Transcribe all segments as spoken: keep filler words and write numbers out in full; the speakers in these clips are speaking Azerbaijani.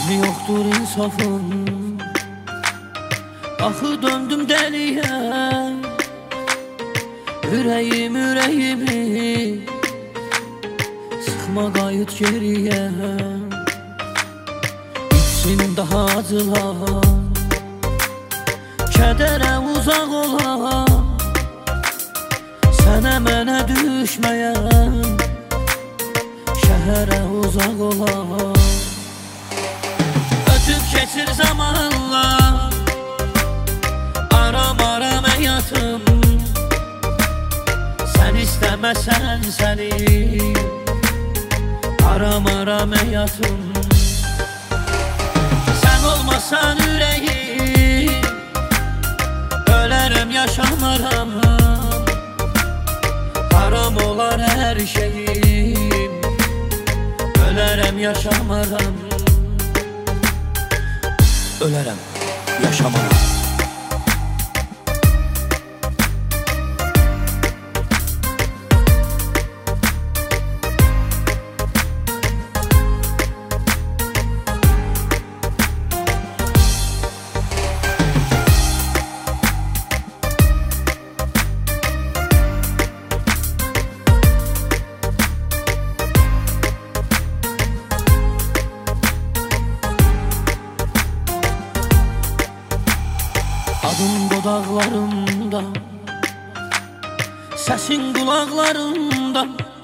yoktur insafım. Axı döndüm dəliyə, ürəyim ürəyimi sıxma, qayıt geriyə. İçsin daha acılar, kədərə uzaq olar, sənə mənə düşməyən şəhərə uzaq olar. Ötüb keçir zamanlar, aram aram həyatım, sən istəməsən səni aram aram həyatım. Sən olmasan ürəyim, ölərəm yaşamaram, haram olar hər şeyim, ölərəm yaşamaram, ölərəm yaşamaram. Adın dodaqlarımda, səsin qulaqlarımda,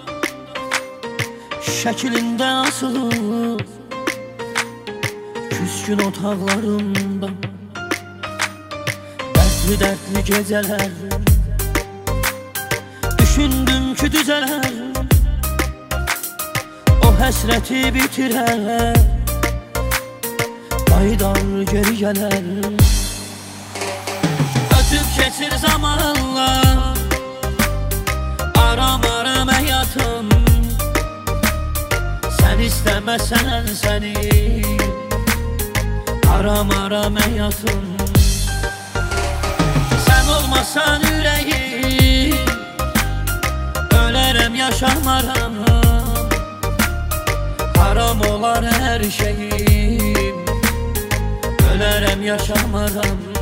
şəklində asılıb küskün otaqlarımda. Dərdli-dərdli gecələr, düşündüm ki düzələr, o həsrəti bitirər, qaydar geri gələr. Ötüb keçir zamanlar, aram aram həyatım, sən istəməsən səni aram aram həyatım. Sən olmasan ürəyim, ölərəm yaşamaram, haram olar hər şeyim, ölərəm yaşamaram.